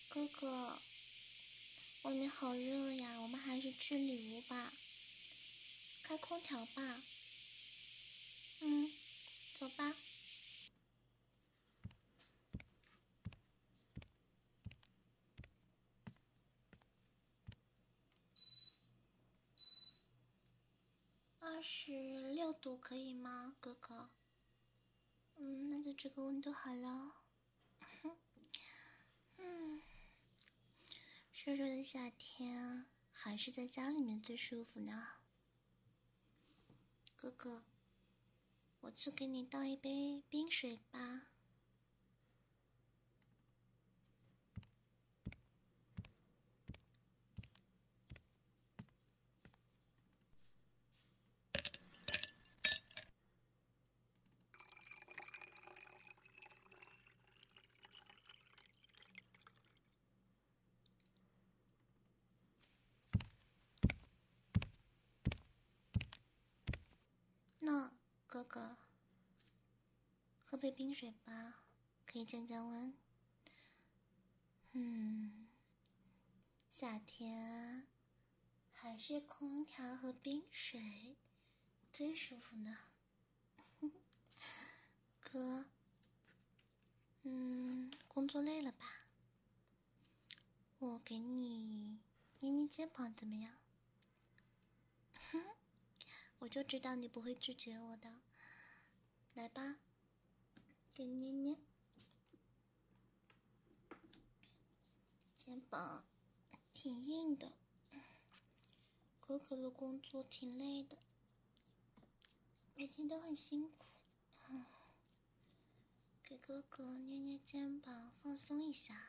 哥哥，外面好热呀，我们还是去里屋吧，开空调吧。走吧。26度可以吗，哥哥？那就这个温度好了。热热的夏天，还是在家里面最舒服呢。哥哥，我去给你倒一杯冰水吧。那哥哥，喝杯冰水吧，可以降降温。夏天还是空调和冰水最舒服呢。哥，工作累了吧？我给你捏捏肩膀怎么样？我就知道你不会拒绝我的。来吧，给你捏捏肩膀，挺硬的。哥哥的工作挺累的，每天都很辛苦。给哥哥捏捏肩膀，放松一下。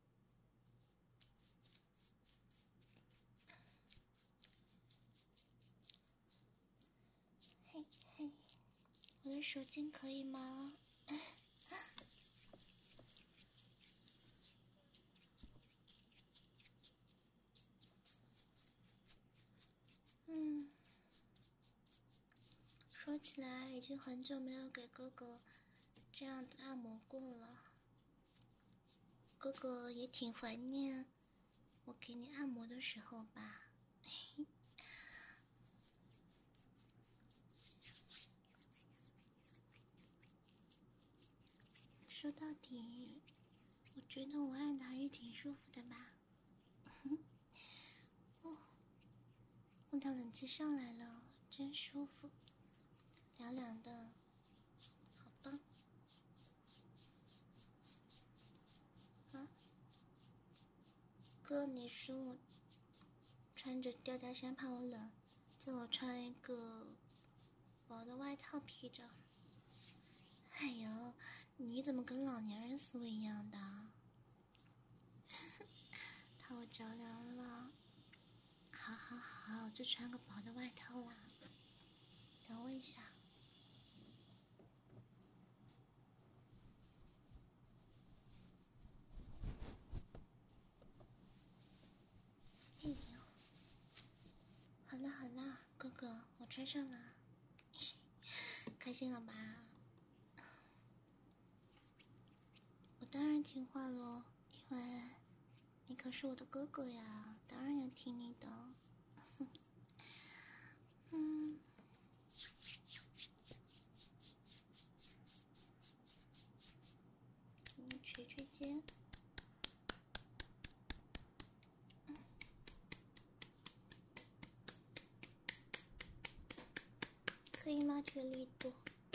嘿嘿，我的手劲可以吗？说起来，已经很久没有给哥哥这样子按摩过了。哥哥也挺怀念我给你按摩的时候吧。说到底，我觉得我按的还是挺舒服的吧。空调冷气上来了，真舒服，凉凉的，好棒。哥，你说我穿着吊带衫怕我冷，叫我穿一个薄的外套披着。哎呦，你怎么跟老年人思维一样的？怕我着凉了。好好好，就穿个薄的外套啦。等我一下。哎呦，好啦好啦，哥哥，我穿上了，开心了吧？我当然听话喽，因为你可是我的哥哥呀，当然要听你的。捶捶肩。可以吗？这个力度。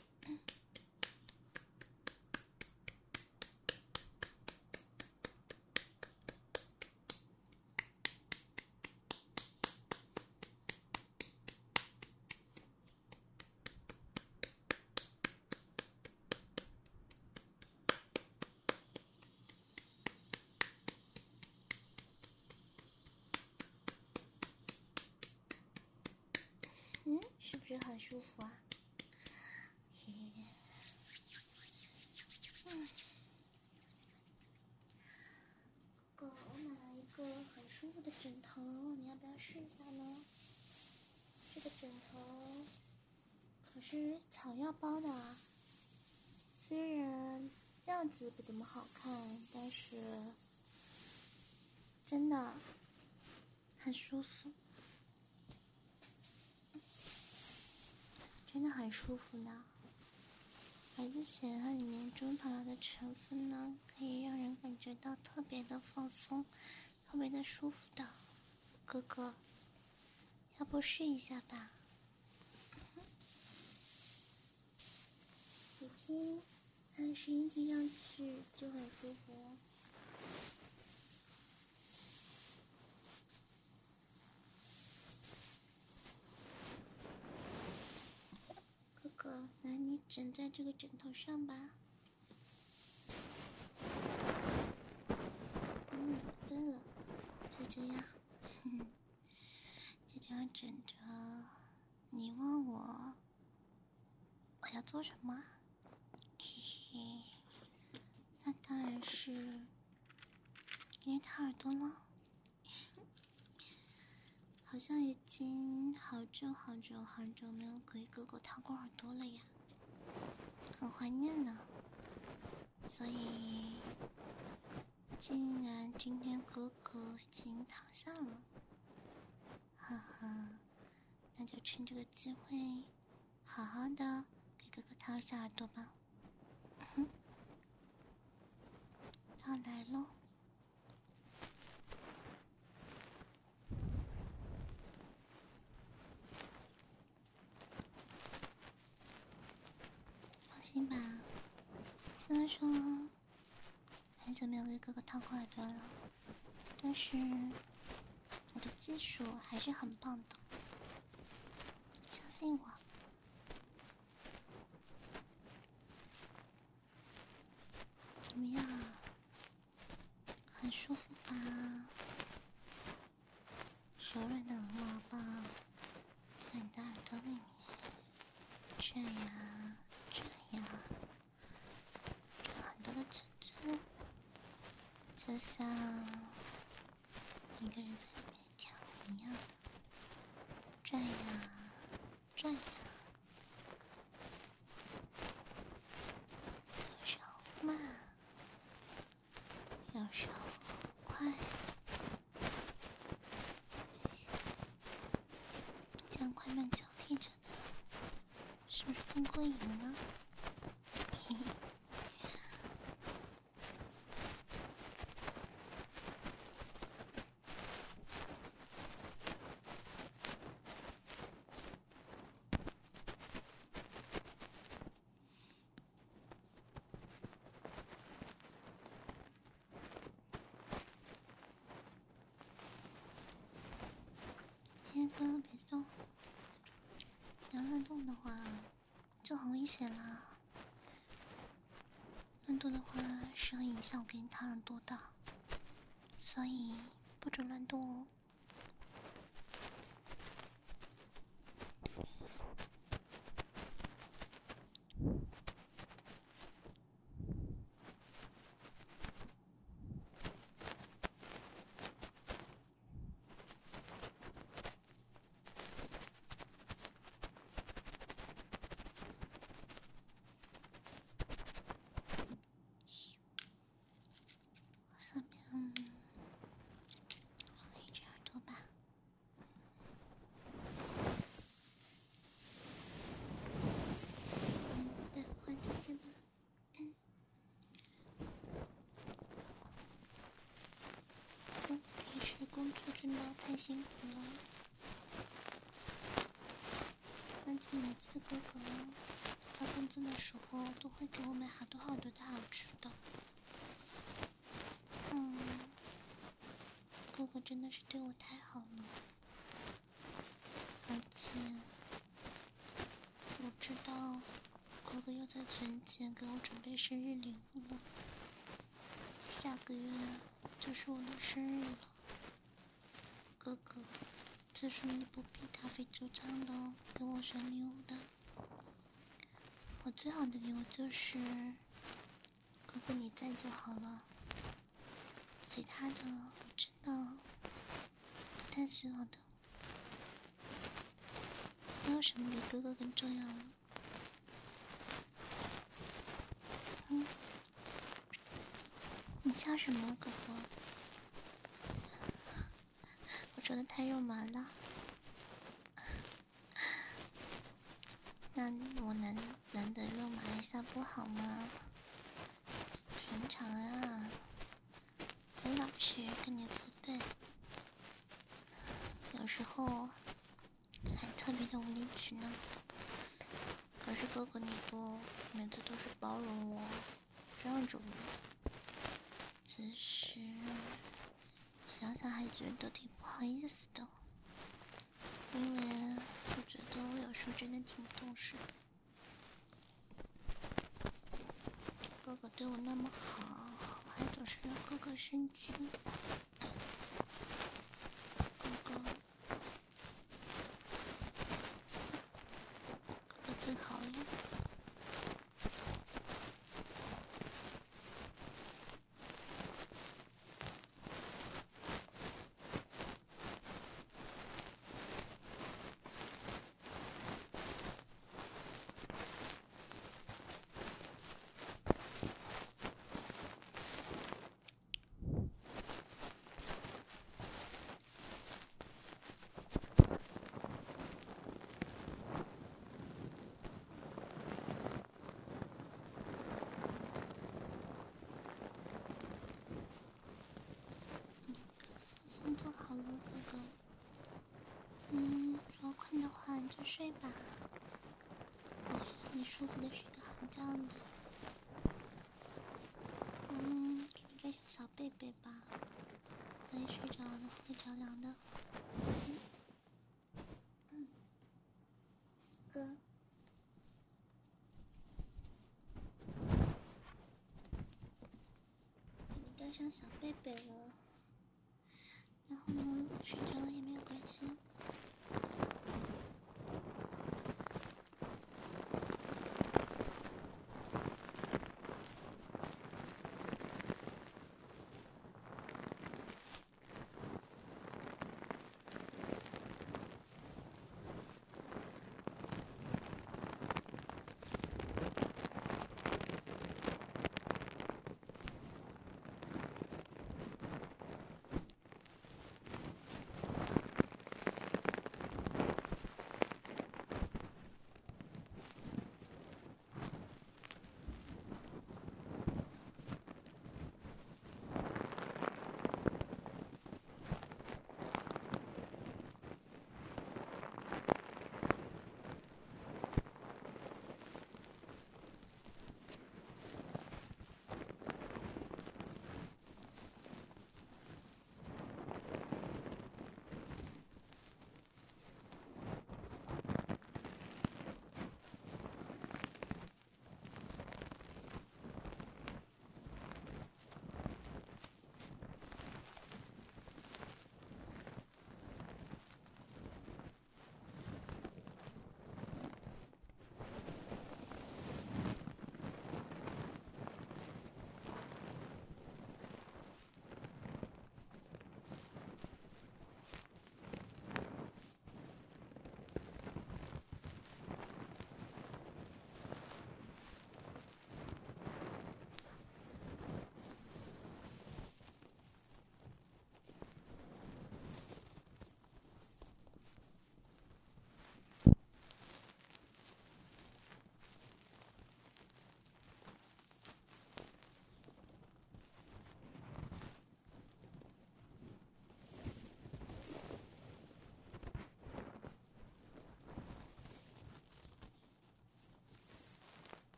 是不是很舒服啊？哥，我买了一个很舒服的枕头，你要不要试一下呢？这个枕头可是草药包的啊，虽然样子不怎么好看，但是真的很舒服，真的很舒服呢。而且它里面中草药的成分呢，可以让人感觉到特别的放松，特别的舒服的。哥哥，要不试一下吧？你听，它的声音听上去就很舒服哦。哥哥，那你枕在这个枕头上吧。对了，就这样，就这样枕着。你问我要做什么？嘿嘿，那当然是给你掏耳朵了。好像已经好久没有给哥哥掏过耳朵了呀，很怀念呢。所以，既然今天哥哥已经躺下了，哈哈，那就趁这个机会，好好的给哥哥掏一下耳朵吧。要来喽！放心吧，虽然说很久没有给哥哥掏过耳朵了，但是我的技术还是很棒的，相信我。怎么样啊？很舒服吧？柔软的鹅毛棒在你的耳朵里面转呀转呀，转很多的圈圈，就像一个人在里面跳舞一样的转呀转呀，有时候慢，有时候快，这样快慢交替着的，是不是更过瘾了呢？嘿嘿。哥哥别动，你要乱动的话就很危险啦。乱动的话是会影响我给你掏耳朵的，所以不准乱动哦。下面换一只耳朵吧。对，换这只吧。哥哥平时工作真的太辛苦了，而且每次哥哥发工资的时候都会给我买好多的好吃的。哥哥真的是对我太好了，而且我知道哥哥又在存钱给我准备生日礼物了。下个月就是我的生日了，哥哥，此时你不必大费周章的给我选礼物的。我最好的礼物就是哥哥你在就好了，其他的我真的不太需要的。没有什么比哥哥更重要了。你笑什么，哥哥？ 说的太肉麻了。那我难得肉麻一下不好吗？平常啊，我老是跟你作对，有时候还特别的无理取闹。可是哥哥你不每次都是包容我，让着我，只是想想还觉得挺不好意思的，因为我觉得我有时候真的挺懂事的。哥哥对我那么好，我还总是让哥哥生气。哥哥最好了。做好了，哥哥。如果困的话，你就睡吧，我会让你舒服的睡个好觉的。给你盖上小被被吧，万一睡着了的会着凉的。哥，给你盖上小被被了。然后呢，睡着了也没有关系。